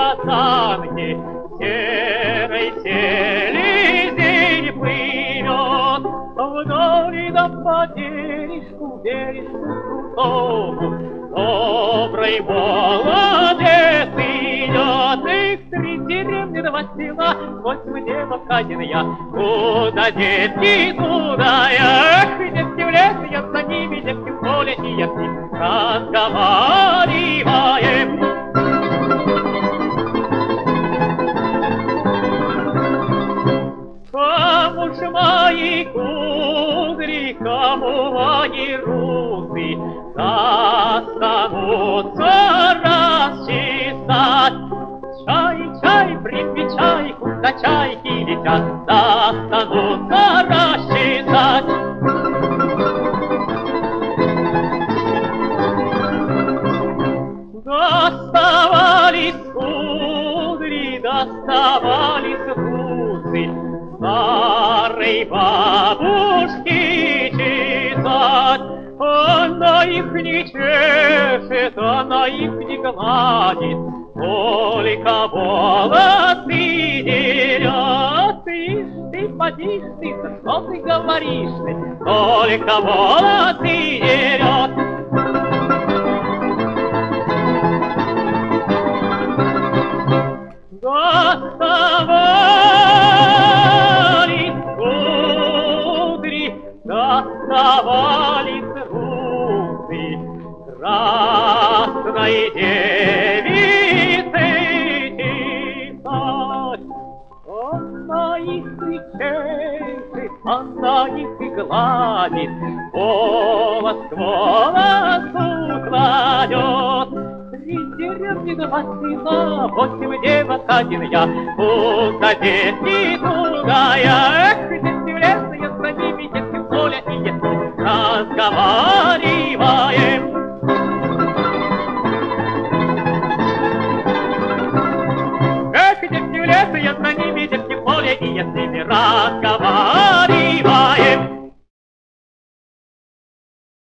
казанки серой селезень плывет. Вдоль да по бережку крутому добрый молодец идет. Их 3 деревни, 2 села, 8 девок, 1 я. Куда детки, туда я. Эх, детки в лес, я за ними, детки в поле, и я с ним разговариваем. Кому ж мои кудри, кому мои русы останутся расчесать? Чай, чай, припи чайку, да чайки летят, останутся расчесать. Доставались кудри, доставались русы, старой бабушки чесать. Она их не чешет, она их не гладит, только волосы дерет. Ты, поди ты, что ты говоришь ты, только волосы дерет. Доставались кудри, доставались русы, красной девицы чесать. Она их и чешет, она их и гладит, волос к волосу кладет. 3 деревни, 2 села, 8 девок, 1 я. Куда детки, туда я. Эх, детки в лес, я за ними, детки в поле, и я разговариваем. Эх, детки в лес, я за ними, детки в поле, и я с ними разговариваем.